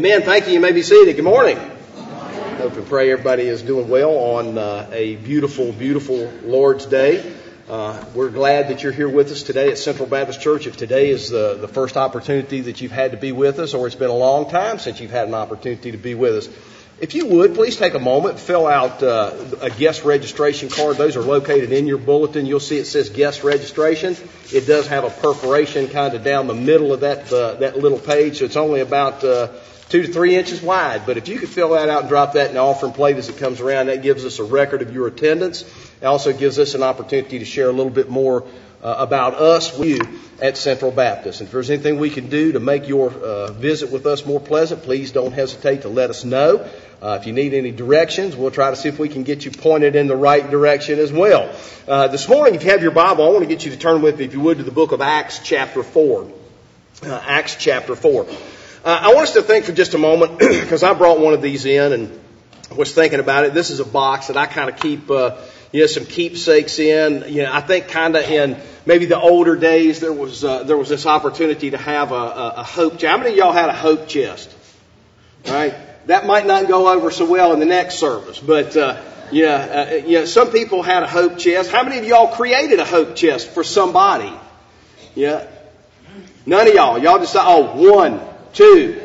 Amen. Thank you. You may be seated. Good morning. Hope and pray everybody is doing well on a beautiful, beautiful Lord's Day. We're glad that you're here with us today at Central Baptist Church. If today is the first opportunity that you've had to be with us, or it's been a long time since you've had an opportunity to be with us, if you would, please take a moment, fill out a guest registration card. Those are located in your bulletin. You'll see it says guest registration. It does have a perforation kind of down the middle of that little page, so it's only about 2 to 3 inches wide. But if you could fill that out and drop that in the offering plate as it comes around, that gives us a record of your attendance. It also gives us an opportunity to share a little bit more about us with you at Central Baptist. And if there's anything we can do to make your visit with us more pleasant, please don't hesitate to let us know. If you need any directions, we'll try to see if we can get you pointed in the right direction as well. This morning, if you have your Bible, I want to get you to turn with me, if you would, to the book of Acts chapter 4. Acts chapter 4. I want us to think for just a moment, because I brought one of these in and was thinking about it. This is a box that I kind of keep some keepsakes in. I think kind of in maybe the older days there was this opportunity to have a hope chest. How many of y'all had a hope chest? All right, that might not go over so well in the next service, but some people had a hope chest. How many of y'all created a hope chest for somebody? Yeah, none of y'all. Y'all just thought, one, two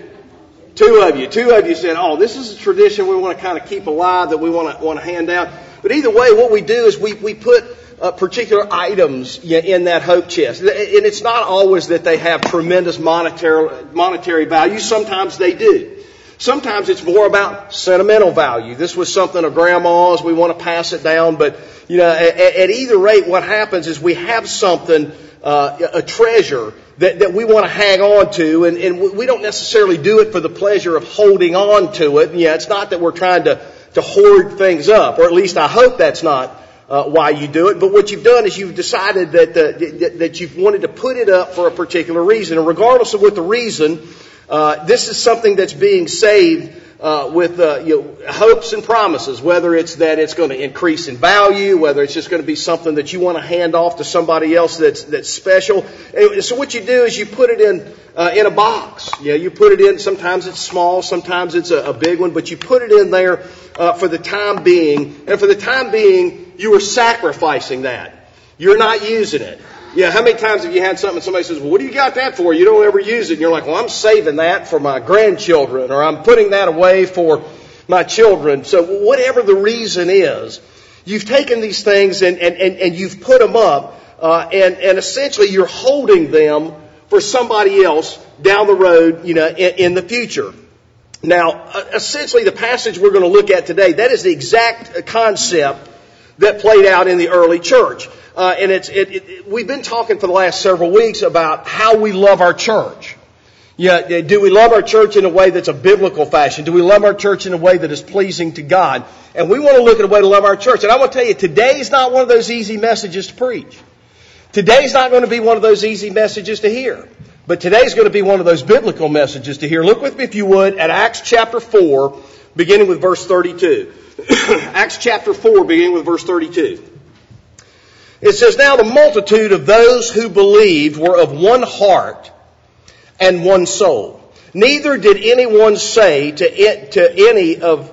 of you said, this is a tradition we want to kind of keep alive, that we want to hand down. But either way, what we do is we put particular items in that hope chest. And it's not always that they have tremendous monetary value. Sometimes they do. Sometimes it's more about sentimental value. This was something of Grandma's. We want to pass it down. But, at either rate, what happens is we have something, a treasure that we want to hang on to. And we don't necessarily do it for the pleasure of holding on to it. It's not that we're trying to hoard things up, or at least I hope that's not why you do it. But what you've done is you've decided that you've wanted to put it up for a particular reason. And regardless of what the reason, this is something that's being saved with hopes and promises, whether it's that it's going to increase in value, whether it's just going to be something that you want to hand off to somebody else that's special. And so what you do is you put it in a box. You put it in, sometimes it's small, sometimes it's a big one, but you put it in there for the time being. And for the time being, you are sacrificing that. You're not using it. How many times have you had something and somebody says, well, what do you got that for? You don't ever use it. And you're like, well, I'm saving that for my grandchildren, or I'm putting that away for my children. So whatever the reason is, you've taken these things and you've put them up, and essentially you're holding them for somebody else down the road, in the future. Now, essentially the passage we're going to look at today, that is the exact concept that played out in the early church. And we've been talking for the last several weeks about how we love our church. Do we love our church in a way that's a biblical fashion? Do we love our church in a way that is pleasing to God? And we want to look at a way to love our church. And I want to tell you, today is not one of those easy messages to preach. Today's not going to be one of those easy messages to hear. But today's going to be one of those biblical messages to hear. Look with me, if you would, at Acts chapter 4, beginning with verse 32. Acts chapter 4, beginning with verse 32. It says, now the multitude of those who believed were of one heart and one soul. Neither did anyone say to any of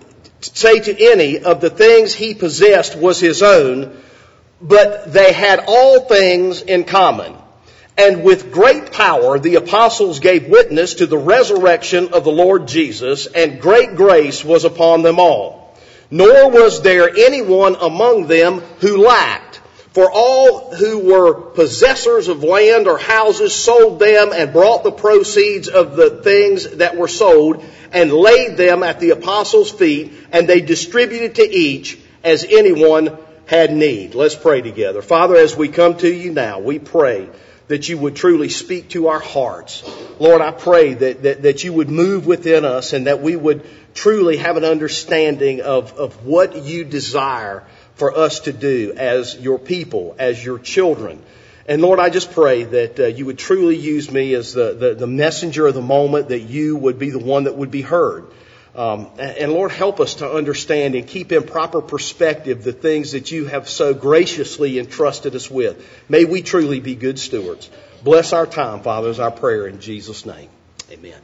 the things he possessed was his own, but they had all things in common. And with great power the apostles gave witness to the resurrection of the Lord Jesus, and great grace was upon them all. Nor was there anyone among them who lacked. For all who were possessors of land or houses sold them and brought the proceeds of the things that were sold and laid them at the apostles' feet, and they distributed to each as anyone had need. Let's pray together. Father, as we come to you now, we pray that you would truly speak to our hearts. Lord, I pray that you would move within us, and that we would truly have an understanding of what you desire for us to do as your people, as your children. And Lord, I just pray that you would truly use me as the messenger of the moment, that you would be the one that would be heard. And Lord, help us to understand and keep in proper perspective the things that you have so graciously entrusted us with. May we truly be good stewards. Bless our time, Father, is our prayer in Jesus' name. Amen.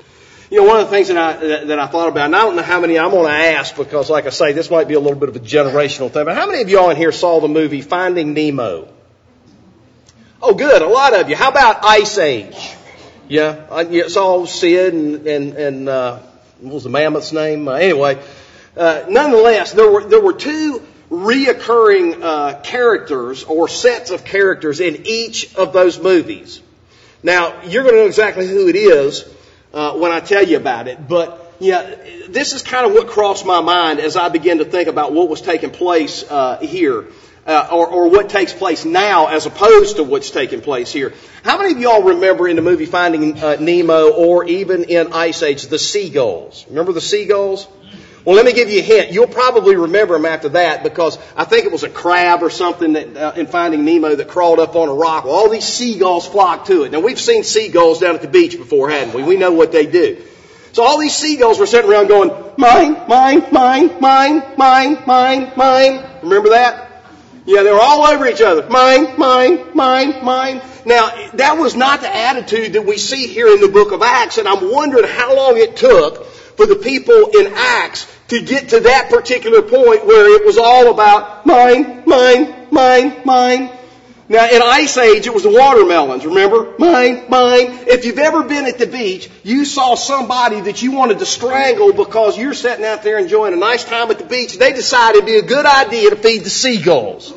You know, one of the things that I thought about, and I don't know how many I'm going to ask because, like I say, this might be a little bit of a generational thing, but how many of y'all in here saw the movie Finding Nemo? Oh, good, a lot of you. How about Ice Age? Yeah, you saw Sid and what was the mammoth's name? Anyway, nonetheless, there were two reoccurring characters or sets of characters in each of those movies. Now, you're going to know exactly who it is when I tell you about it, but yeah, this is kind of what crossed my mind as I began to think about what was taking place here, or what takes place now as opposed to what's taking place here. How many of y'all remember in the movie Finding Nemo, or even in Ice Age, the seagulls? Remember the seagulls? Well, let me give you a hint. You'll probably remember them after that because I think it was a crab or something that in Finding Nemo that crawled up on a rock. Well, all these seagulls flocked to it. Now, we've seen seagulls down at the beach before, hadn't we? We know what they do. So all these seagulls were sitting around going, mine, mine, mine, mine, mine, mine, mine. Remember that? Yeah, they were all over each other. Mine, mine, mine, mine. Now, that was not the attitude that we see here in the book of Acts, and I'm wondering how long it took for the people in Acts to get to that particular point where it was all about mine, mine, mine, mine. Now, in Ice Age, it was the watermelons, remember? Mine, mine. If you've ever been at the beach, you saw somebody that you wanted to strangle because you're sitting out there enjoying a nice time at the beach. They decided it'd be a good idea to feed the seagulls.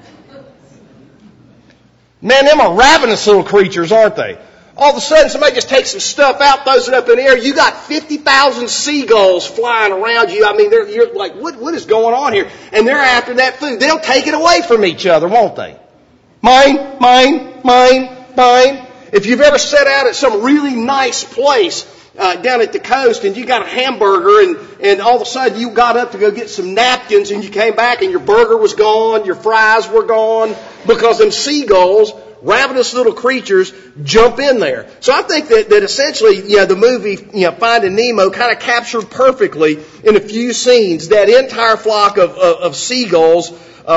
Man, them are ravenous little creatures, aren't they? All of a sudden, somebody just takes some stuff out, throws it up in the air. You got 50,000 seagulls flying around you. I mean, you're like, what is going on here? And they're after that food. They'll take it away from each other, won't they? Mine, mine, mine, mine. If you've ever set out at some really nice place down at the coast and you got a hamburger and all of a sudden you got up to go get some napkins and you came back and your burger was gone, your fries were gone because them seagulls, ravenous little creatures, jump in there. So I think that essentially, the movie, Finding Nemo kind of captured perfectly in a few scenes that entire flock of seagulls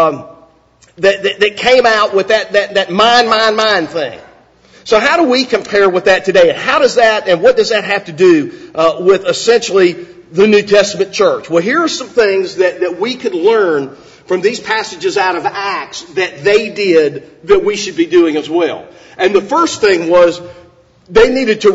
that came out with that mine thing. So how do we compare with that today? And how does that, and what does that have to do with essentially the New Testament church? Well, here are some things that we could learn from these passages out of Acts that they did that we should be doing as well. And the first thing was they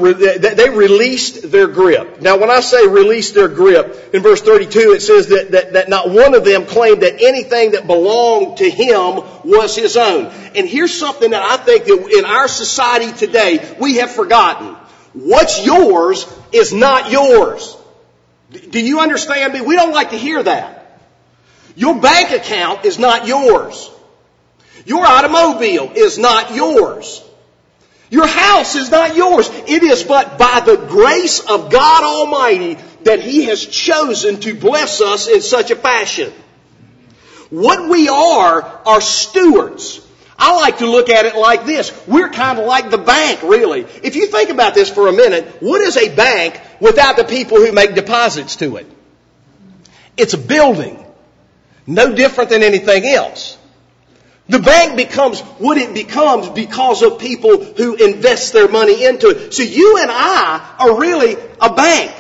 released their grip. Now, when I say release their grip, in verse 32 it says that not one of them claimed that anything that belonged to him was his own. And here's something that I think that in our society today we have forgotten. What's yours is not yours. Do you understand me? We don't like to hear that. Your bank account is not yours. Your automobile is not yours. Your house is not yours. It is but by the grace of God Almighty that He has chosen to bless us in such a fashion. What we are stewards. I like to look at it like this. We're kind of like the bank, really. If you think about this for a minute, what is a bank without the people who make deposits to it? It's a building. No different than anything else. The bank becomes what it becomes because of people who invest their money into it. So you and I are really a bank.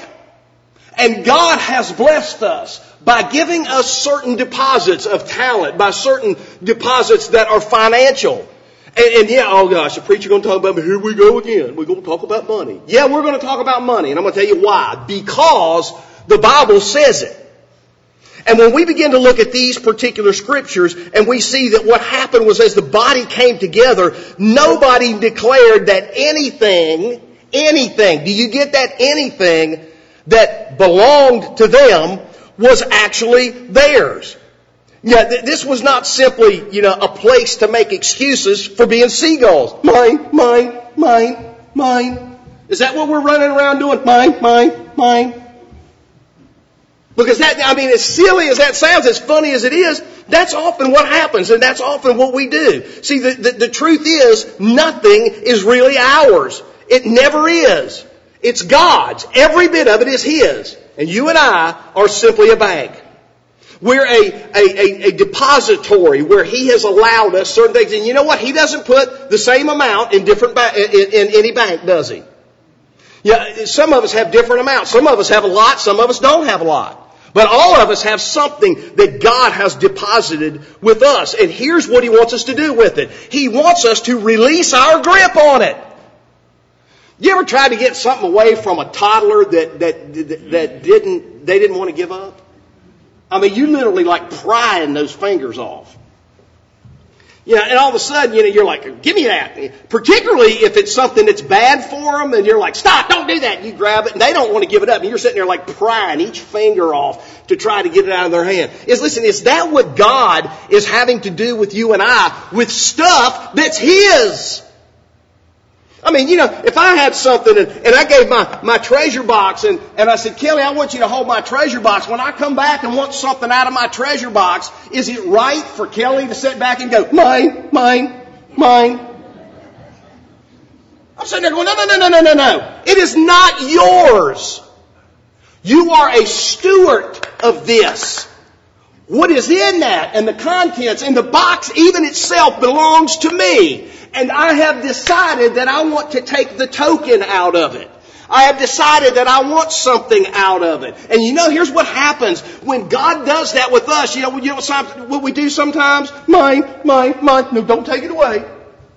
And God has blessed us by giving us certain deposits of talent, by certain deposits that are financial. And oh gosh, the preacher going to talk about, here we go again. We're going to talk about money. Yeah, we're going to talk about money. And I'm going to tell you why. Because the Bible says it. And when we begin to look at these particular scriptures and we see that what happened was as the body came together, nobody declared that anything, do you get that? Anything that belonged to them was actually theirs. Yeah, this was not simply, a place to make excuses for being seagulls. Mine, mine, mine, mine. Is that what we're running around doing? Mine, mine, mine. Because as silly as that sounds, as funny as it is, that's often what happens, and that's often what we do. See, the truth is, nothing is really ours. It never is. It's God's. Every bit of it is His. And you and I are simply a bank. We're a depository where He has allowed us certain things. And you know what? He doesn't put the same amount in any bank, does He? Yeah, some of us have different amounts. Some of us have a lot. Some of us don't have a lot. But all of us have something that God has deposited with us. And here's what He wants us to do with it. He wants us to release our grip on it. You ever tried to get something away from a toddler that didn't want to give up? I mean, you literally like prying those fingers off. You know, and all of a sudden, you're like, give me that. Particularly if it's something that's bad for them, and you're like, stop, don't do that. And you grab it, and they don't want to give it up. And you're sitting there like prying each finger off to try to get it out of their hand. Is that what God is having to do with you and I, with stuff that's His? I mean, if I had something and I gave my treasure box and I said, Kelly, I want you to hold my treasure box. When I come back and want something out of my treasure box, is it right for Kelly to sit back and go, mine, mine, mine? I'm sitting there going, no. It is not yours. You are a steward of this. What is in that and the contents and the box even itself belongs to me. And I have decided that I want to take the token out of it. I have decided that I want something out of it. And here's what happens when God does that with us. What we do sometimes? Mine. No, don't take it away.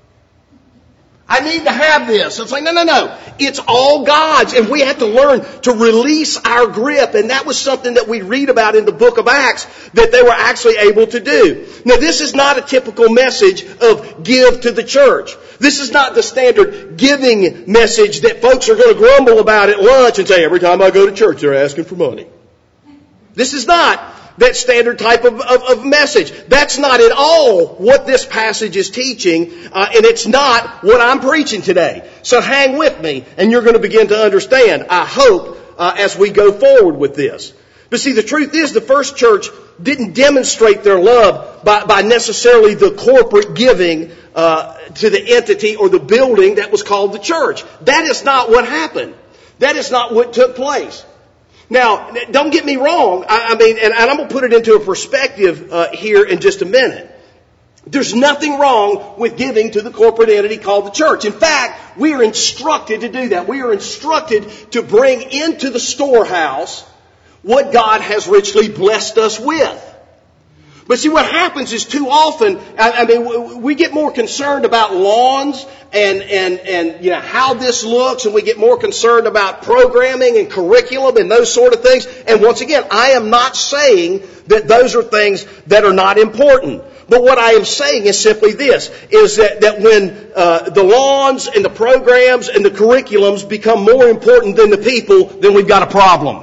I need to have this. It's like, no. It's all God's. And we have to learn to release our grip. And that was something that we read about in the book of Acts that they were actually able to do. Now, this is not a typical message of give to the church. This is not the standard giving message that folks are going to grumble about at lunch and say, every time I go to church, they're asking for money. This is not that standard type of message. That's not at all what this passage is teaching, and it's not what I'm preaching today. So hang with me, and you're going to begin to understand, I hope, as we go forward with this. But see, the truth is the first church didn't demonstrate their love by necessarily the corporate giving to the entity or the building that was called the church. That is not what happened. That is not what took place. Now, don't get me wrong. And I'm going to put it into a perspective here in just a minute. There's nothing wrong with giving to the corporate entity called the church. In fact, we are instructed to do that. We are instructed to bring into the storehouse what God has richly blessed us with. But see, what happens is too often, we get more concerned about lawns and how this looks, and we get more concerned about programming and curriculum and those sort of things. And once again, I am not saying that those are things that are not important. But what I am saying is simply this, is that when the lawns and the programs and the curriculums become more important than the people, then we've got a problem.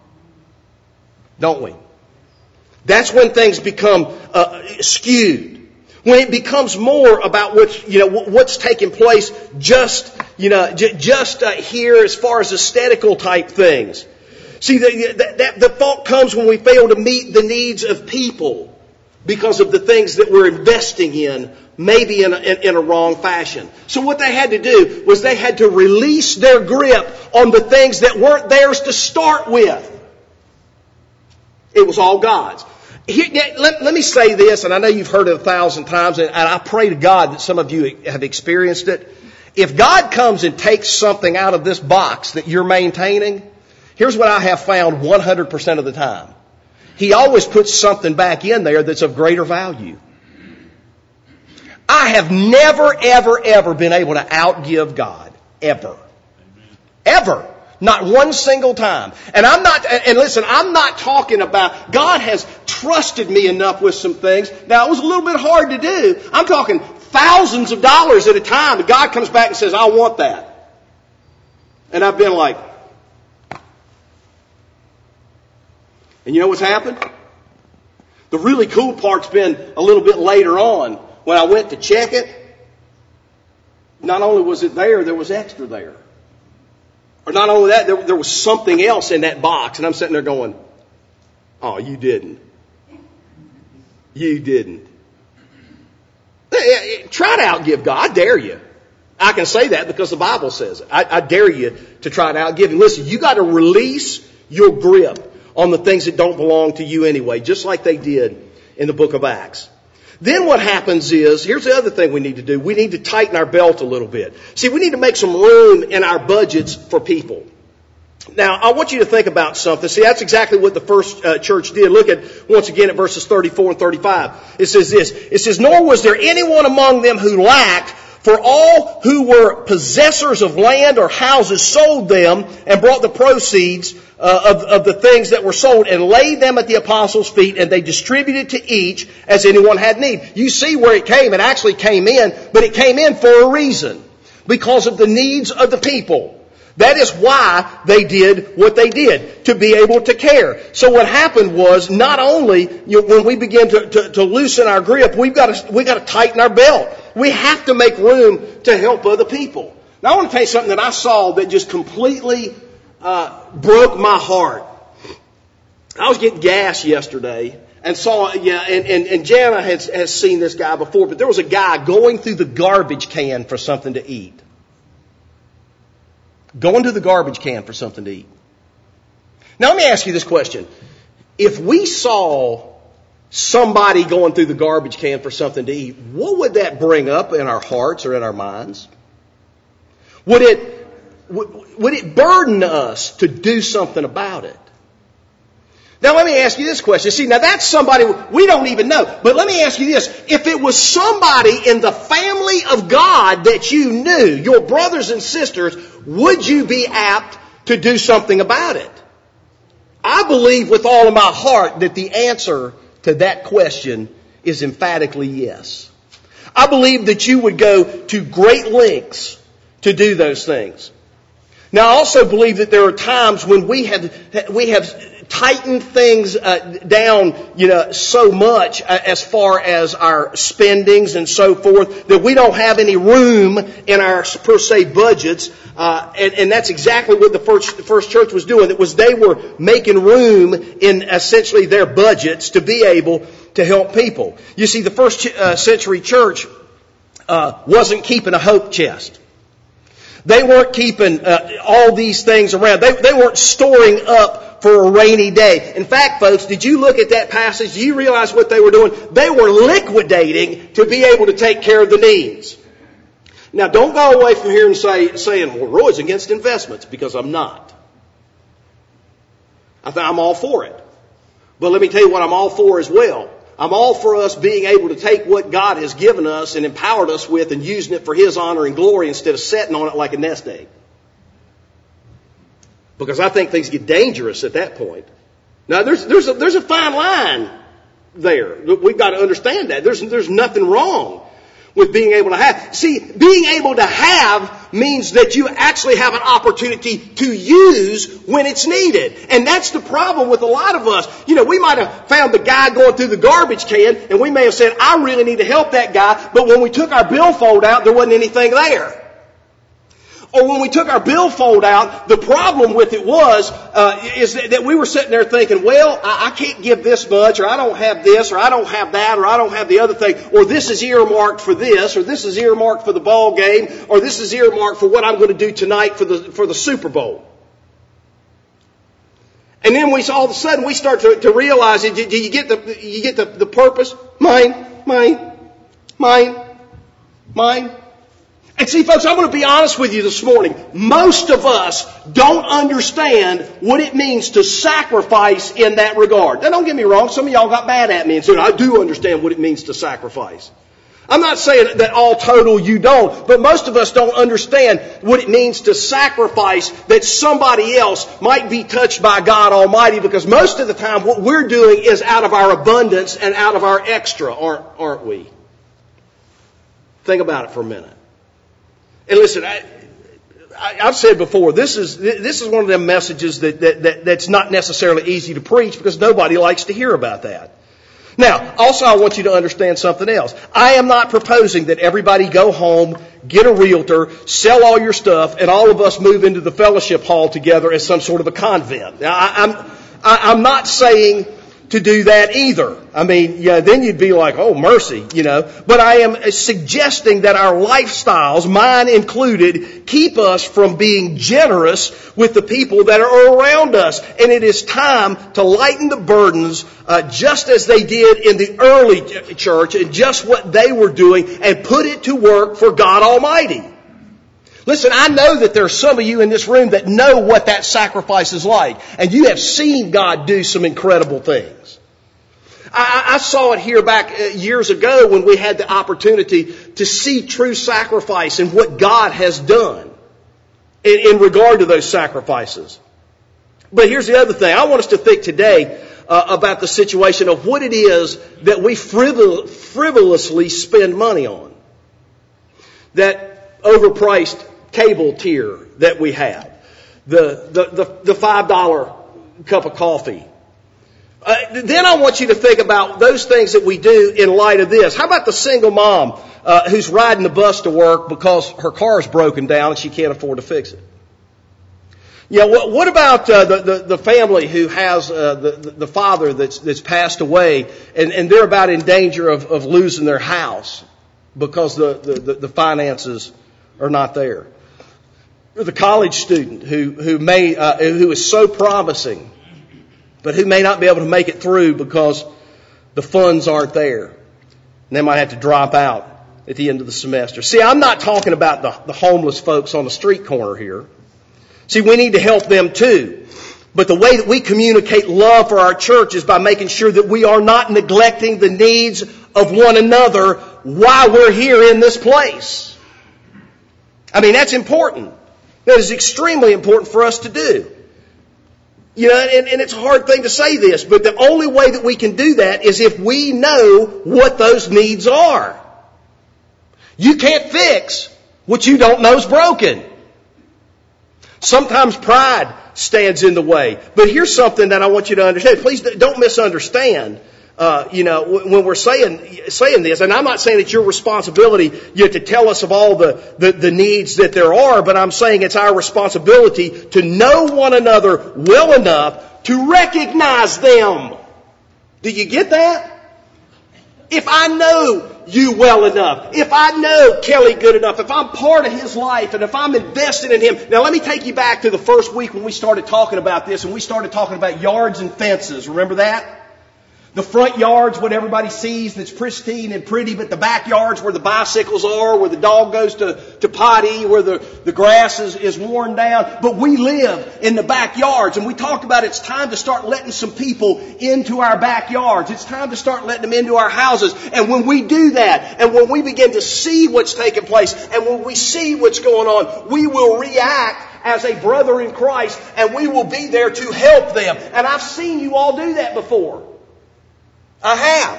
Don't we? That's when things become skewed. When it becomes more about what's taking place just here as far as aesthetical type things. See, the fault comes when we fail to meet the needs of people because of the things that we're investing in, maybe in a wrong fashion. So what they had to do was they had to release their grip on the things that weren't theirs to start with. It was all God's. Let me say this, and I know you've heard it 1,000 times, and I pray to God that some of you have experienced it. If God comes and takes something out of this box that you're maintaining, here's what I have found 100% of the time. He always puts something back in there that's of greater value. I have never, ever been able to outgive God. Ever. Ever. Not one single time. And listen, I'm not talking about, God has trusted me enough with some things. Now, it was a little bit hard to do. I'm talking thousands of dollars at a time. And God comes back and says, I want that. And I've been like, and you know what's happened? The really cool part's been a little bit later on. When I went to check it, not only was it there was extra there. Or not only that, there was something else in that box. And I'm sitting there going, oh, you didn't. You didn't. Try to outgive God. I dare you. I can say that because the Bible says it. I dare you to try to outgive Him. Listen, you got to release your grip on the things that don't belong to you anyway, just like they did in the book of Acts. Then what happens is, here's the other thing we need to do. We need to tighten our belt a little bit. See, we need to make some room in our budgets for people. Now, I want you to think about something. See, that's exactly what the first church did. Look at, once again, at verses 34 and 35. It says this. It says, "Nor was there anyone among them who lacked, for all who were possessors of land or houses sold them and brought the proceeds of the things that were sold and laid them at the apostles' feet, and they distributed to each as anyone had need." You see where it came. It actually came in, but it came in for a reason. Because of the needs of the people. That is why they did what they did, to be able to care. So what happened was, not only when we begin to loosen our grip, we got to tighten our belt. We have to make room to help other people. Now I want to tell you something that I saw that just completely broke my heart. I was getting gas yesterday and saw, and Jana has seen this guy before, but there was a guy going through the garbage can for something to eat. Going to the garbage can for something to eat. Now let me ask you this question. If we saw somebody going through the garbage can for something to eat, what would that bring up in our hearts or in our minds? Would it burden us to do something about it? Now let me ask you this question. See, now that's somebody we don't even know. But let me ask you this. If it was somebody in the family of God that you knew, your brothers and sisters, would you be apt to do something about it? I believe with all of my heart that the answer to that question is emphatically yes. I believe that you would go to great lengths to do those things. Now I also believe that there are times when we have tightened things down, so much as far as our spendings and so forth, that we don't have any room in our per se budgets, and that's exactly what the first church was doing. It was they were making room in essentially their budgets to be able to help people. You see, the first century church wasn't keeping a hope chest. They weren't keeping all these things around. They weren't storing up for a rainy day. In fact, folks, did you look at that passage? Do you realize what they were doing? They were liquidating to be able to take care of the needs. Now, don't go away from here and saying, well, Roy's against investments, because I'm not. I'm all for it. But let me tell you what I'm all for as well. I'm all for us being able to take what God has given us and empowered us with and using it for His honor and glory instead of sitting on it like a nest egg. Because I think things get dangerous at that point. Now, there's a fine line there. We've got to understand that. There's nothing wrong with being able to have. See, being able to have means that you actually have an opportunity to use when it's needed. And that's the problem with a lot of us. We might have found the guy going through the garbage can, and we may have said, I really need to help that guy. But when we took our billfold out, there wasn't anything there. Or when we took our billfold out, the problem with it is that we were sitting there thinking, well, I can't give this much, or I don't have this, or I don't have that, or I don't have the other thing, or this is earmarked for this, or this is earmarked for the ball game, or this is earmarked for what I'm going to do tonight for the Super Bowl. And then all of a sudden we start to realize it. Do you get the purpose? Mine. And see, folks, I'm going to be honest with you this morning. Most of us don't understand what it means to sacrifice in that regard. Now, don't get me wrong. Some of y'all got mad at me and said, I do understand what it means to sacrifice. I'm not saying that all total you don't, but most of us don't understand what it means to sacrifice that somebody else might be touched by God Almighty, because most of the time what we're doing is out of our abundance and out of our extra, aren't we? Think about it for a minute. And listen, I've said before, this is one of them messages that's not necessarily easy to preach, because nobody likes to hear about that. Now, also I want you to understand something else. I am not proposing that everybody go home, get a realtor, sell all your stuff, and all of us move into the fellowship hall together as some sort of a convent. Now, I'm not saying to do that either. I mean, yeah, then you'd be like, oh, mercy, But I am suggesting that our lifestyles, mine included, keep us from being generous with the people that are around us. And it is time to lighten the burdens, just as they did in the early church and just what they were doing, and put it to work for God Almighty. Listen, I know that there are some of you in this room that know what that sacrifice is like. And you have seen God do some incredible things. I saw it here back years ago when we had the opportunity to see true sacrifice and what God has done in regard to those sacrifices. But here's the other thing. I want us to think today about the situation of what it is that we frivolously spend money on. That overpriced cable tier that we have, the $5 cup of coffee. Then I want you to think about those things that we do in light of this. How about the single mom who's riding the bus to work because her car is broken down and she can't afford to fix it? What about the family who has the father that's passed away and they're about in danger of losing their house because the finances are not there? The college student who is so promising, but who may not be able to make it through because the funds aren't there. And they might have to drop out at the end of the semester. See, I'm not talking about the homeless folks on the street corner here. See, we need to help them too. But the way that we communicate love for our church is by making sure that we are not neglecting the needs of one another while we're here in this place. I mean, that's important. That is extremely important for us to do. And it's a hard thing to say this, but the only way that we can do that is if we know what those needs are. You can't fix what you don't know is broken. Sometimes pride stands in the way. But here's something that I want you to understand. Please don't misunderstand. When we're saying this, and I'm not saying it's your responsibility to tell us of all the needs that there are, but I'm saying it's our responsibility to know one another well enough to recognize them. Do you get that? If I know you well enough, if I know Kelly good enough, if I'm part of his life, and if I'm invested in him. Now let me take you back to the first week when we started talking about this, and we started talking about yards and fences. Remember that? The front yard's what everybody sees that's pristine and pretty, but the backyard's where the bicycles are, where the dog goes to potty, where the grass is worn down. But we live in the backyards, and we talked about it's time to start letting some people into our backyards. It's time to start letting them into our houses. And when we do that, and when we begin to see what's taking place, and when we see what's going on, we will react as a brother in Christ, and we will be there to help them. And I've seen you all do that before. I have.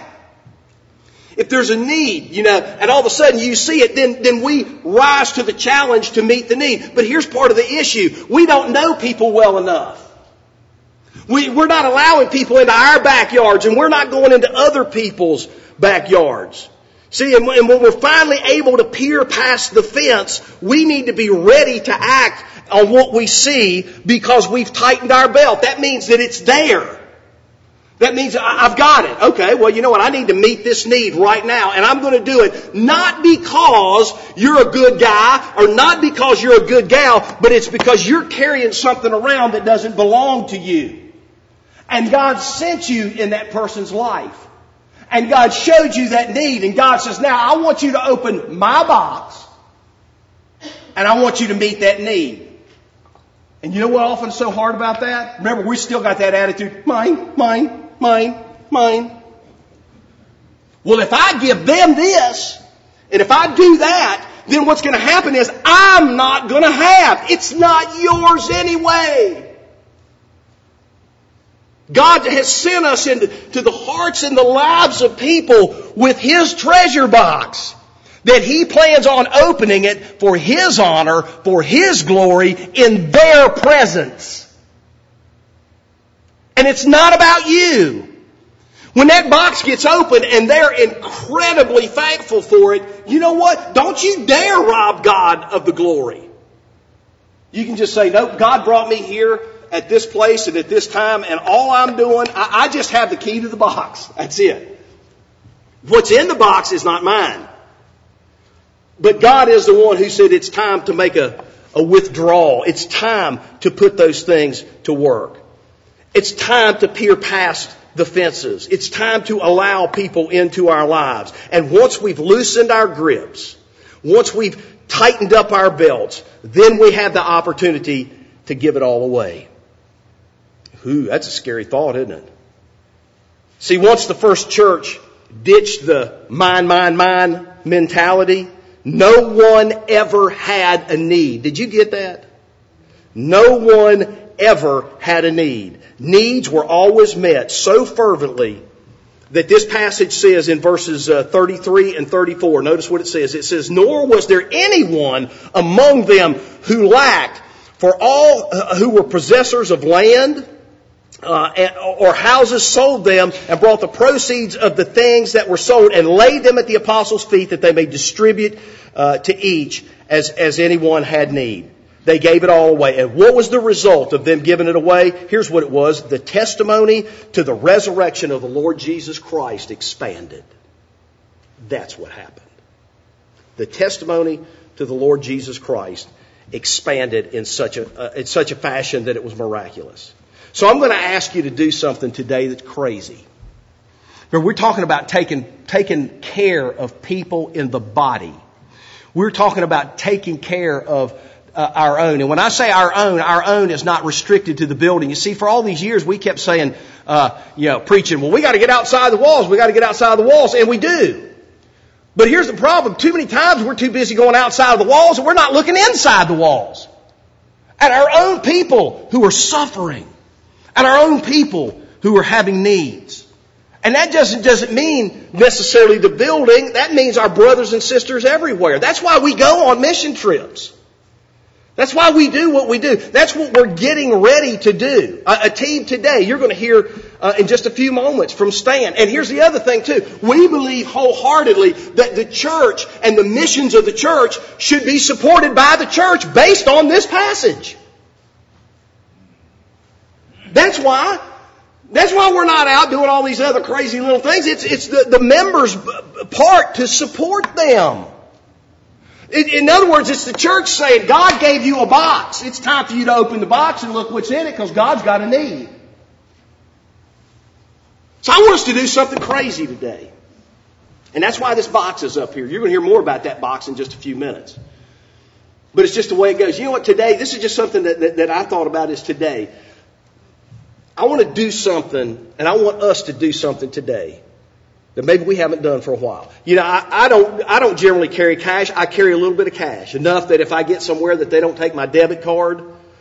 If there's a need, and all of a sudden you see it, then we rise to the challenge to meet the need. But here's part of the issue. We don't know people well enough. We're not allowing people into our backyards, and we're not going into other people's backyards. See, and when we're finally able to peer past the fence, we need to be ready to act on what we see because we've tightened our belt. That means that it's there. That means I've got it. Okay, well, you know what? I need to meet this need right now, and I'm going to do it not because you're a good guy or not because you're a good gal, but it's because you're carrying something around that doesn't belong to you. And God sent you in that person's life. And God showed you that need, and God says, now I want you to open my box, and I want you to meet that need. And you know what often is so hard about that? Remember, we still got that attitude, mine, mine. Mine. Well, if I give them this, and if I do that, then what's going to happen is I'm not going to have. It's not yours anyway. God has sent us into the hearts and the lives of people with His treasure box that He plans on opening it for His honor, for His glory, in their presence. And it's not about you. When that box gets open and they're incredibly thankful for it, you know what? Don't you dare rob God of the glory. You can just say, nope, God brought me here. at this place and at this time, and all I'm doing, I just have the key to the box. That's it. What's in the box is not mine. But God is the one who said it's time to make a withdrawal. It's time to put those things to work. It's time to peer past the fences. It's time to allow people into our lives. And once we've loosened our grips, once we've tightened up our belts, then we have the opportunity to give it all away. Ooh, that's a scary thought, isn't it? See, once the first church ditched the mine mentality, no one ever had a need. Did you get that? No one ever had a need. Needs were always met so fervently that this passage says in verses 33 and 34, notice what it says. It says, "Nor was there anyone among them who lacked, for all who were possessors of land or houses sold them and brought the proceeds of the things that were sold and laid them at the apostles' feet that they may distribute to each as anyone had need." They gave it all away. And what was the result of them giving it away? Here's what it was. The testimony to the resurrection of the Lord Jesus Christ expanded. That's what happened. The testimony to the Lord Jesus Christ expanded in such a fashion that it was miraculous. So I'm going to ask you to do something today that's crazy. We're talking about taking care of people in the body. We're talking about taking care of our own. And when I say our own is not restricted to the building. You see, for all these years we kept saying, preaching, well, we got to get outside the walls. We got to get outside the walls. And we do. But here's the problem. Too many times we're too busy going outside of the walls and we're not looking inside the walls. At our own people who are suffering. At our own people who are having needs. And that doesn't mean necessarily the building. That means our brothers and sisters everywhere. That's why we go on mission trips. That's why we do what we do. That's what we're getting ready to do. A team today, you're going to hear in just a few moments from Stan. And here's the other thing too. We believe wholeheartedly that the church and the missions of the church should be supported by the church based on this passage. That's why we're not out doing all these other crazy little things. It's the members' part to support them. In other words, it's the church saying, God gave you a box. It's time for you to open the box and look what's in it because God's got a need. So I want us to do something crazy today. And that's why this box is up here. You're going to hear more about that box in just a few minutes. But it's just the way it goes. You know what, today, this is just something that I thought about is today. I want to do something, and I want us to do something today that maybe we haven't done for a while. You know, I don't generally carry cash. I carry a little bit of cash, enough that if I get somewhere that they don't take my debit card,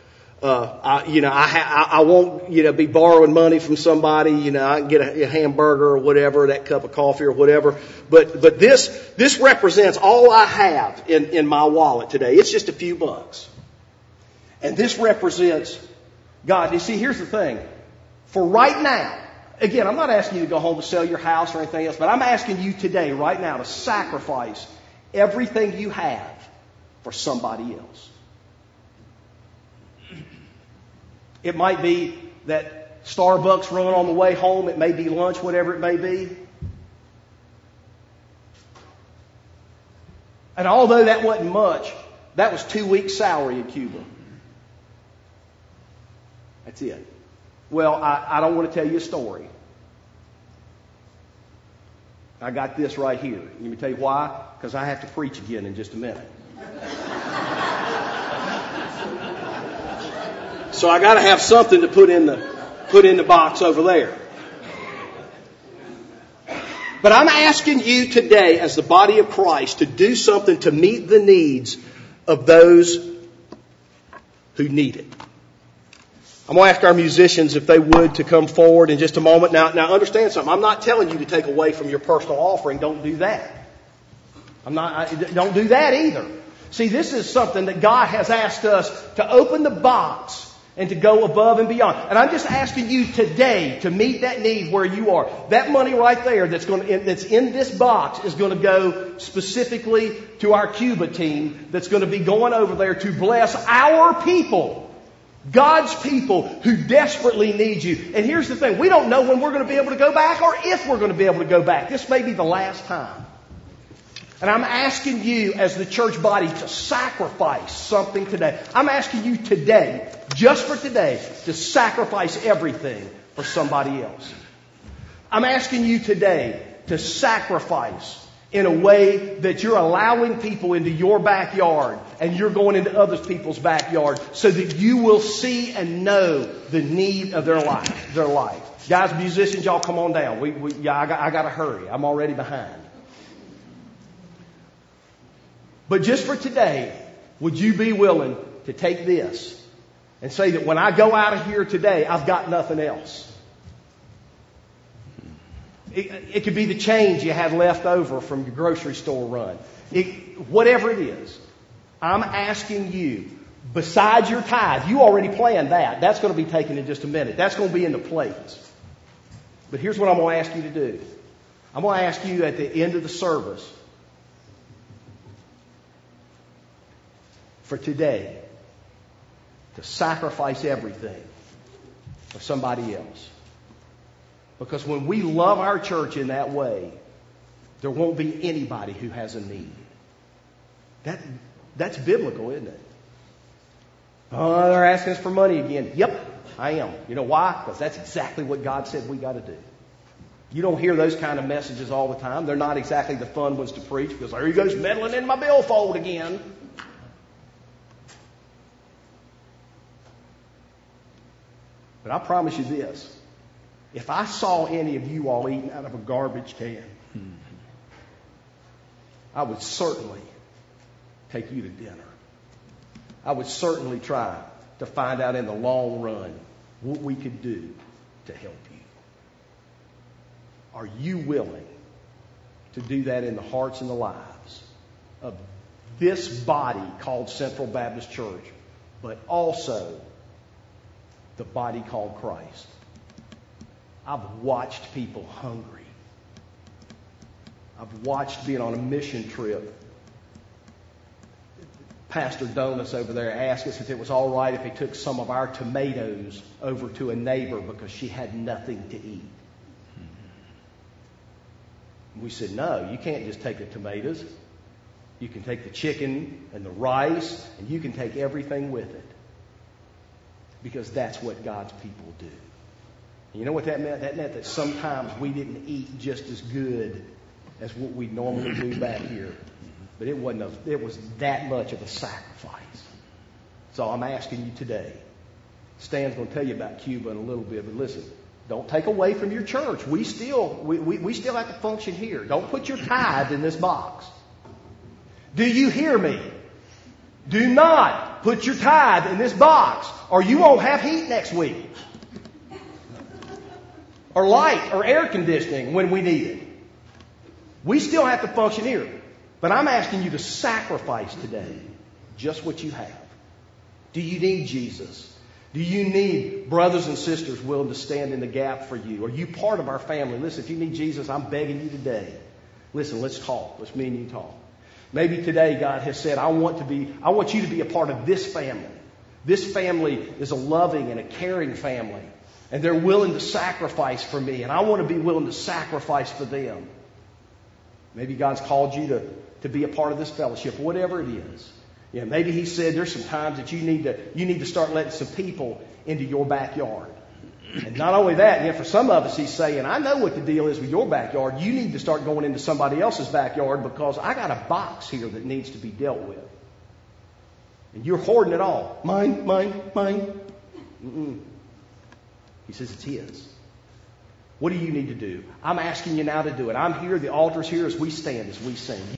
I won't be borrowing money from somebody. I can get a hamburger or whatever, that cup of coffee or whatever. But this represents all I have in my wallet today. It's just a few bucks, and this represents God. You see, here's the thing. For right now, again, I'm not asking you to go home and sell your house or anything else, but I'm asking you today, right now, to sacrifice everything you have for somebody else. It might be that Starbucks run on the way home. It may be lunch, whatever it may be. And although that wasn't much, that was 2 weeks' salary in Cuba. That's it. Well, I don't want to tell you a story. I got this right here. Let me tell you why. Because I have to preach again in just a minute. So I got to have something to put in the box over there. But I'm asking you today, as the body of Christ, to do something to meet the needs of those who need it. I'm going to ask our musicians if they would to come forward in just a moment. Now understand something. I'm not telling you to take away from your personal offering. Don't do that. Don't do that either. See, this is something that God has asked us to open the box and to go above and beyond. And I'm just asking you today to meet that need where you are. That money right there that's in this box is going to go specifically to our Cuba team that's going to be going over there to bless our people God's people who desperately need you. And here's the thing. We don't know when we're going to be able to go back or if we're going to be able to go back. This may be the last time. And I'm asking you as the church body to sacrifice something today. I'm asking you today, just for today, to sacrifice everything for somebody else. I'm asking you today to sacrifice in a way that you're allowing people into your backyard and you're going into other people's backyard so that you will see and know the need of their life. Guys, musicians, y'all come on down. I got to hurry. I'm already behind. But just for today, would you be willing to take this and say that when I go out of here today, I've got nothing else? It could be the change you had left over from your grocery store run. Whatever it is, I'm asking you, besides your tithe, you already planned that. That's going to be taken in just a minute. That's going to be in the plates. But here's what I'm going to ask you to do. I'm going to ask you at the end of the service for today to sacrifice everything for somebody else. Because when we love our church in that way, there won't be anybody who has a need. That's biblical, isn't it? Oh, they're asking us for money again. Yep, I am. You know why? Because that's exactly what God said we got to do. You don't hear those kind of messages all the time. They're not exactly the fun ones to preach because there he goes meddling in my billfold again. But I promise you this. If I saw any of you all eating out of a garbage can, I would certainly take you to dinner. I would certainly try to find out in the long run what we could do to help you. Are you willing to do that in the hearts and the lives of this body called Central Baptist Church, but also the body called Christ? I've watched people hungry. I've watched being on a mission trip. Pastor Donis over there asked us if it was all right if he took some of our tomatoes over to a neighbor because she had nothing to eat. We said, no, you can't just take the tomatoes. You can take the chicken and the rice, and you can take everything with it. Because that's what God's people do. And you know what that meant? That meant that sometimes we didn't eat just as good as what we normally do back here. But it was that much of a sacrifice. So I'm asking you today. Stan's going to tell you about Cuba in a little bit, but listen, don't take away from your church. We still have to function here. Don't put your tithe in this box. Do you hear me? Do not put your tithe in this box, or you won't have heat next week. Or light or air conditioning when we need it. We still have to function here. But I'm asking you to sacrifice today just what you have. Do you need Jesus? Do you need brothers and sisters willing to stand in the gap for you? Are you part of our family? Listen, if you need Jesus, I'm begging you today. Listen, let's talk. Let's me and you talk. Maybe today God has said, I want you to be a part of this family. This family is a loving and a caring family. And they're willing to sacrifice for me. And I want to be willing to sacrifice for them. Maybe God's called you to be a part of this fellowship, whatever it is. Yeah, maybe He said there's some times that you need to start letting some people into your backyard. And not only that, yet for some of us He's saying, I know what the deal is with your backyard. You need to start going into somebody else's backyard because I got a box here that needs to be dealt with. And you're hoarding it all. Mine. Mm-mm. He says it's His. What do you need to do? I'm asking you now to do it. I'm here. The altar's here as we stand, as we sing.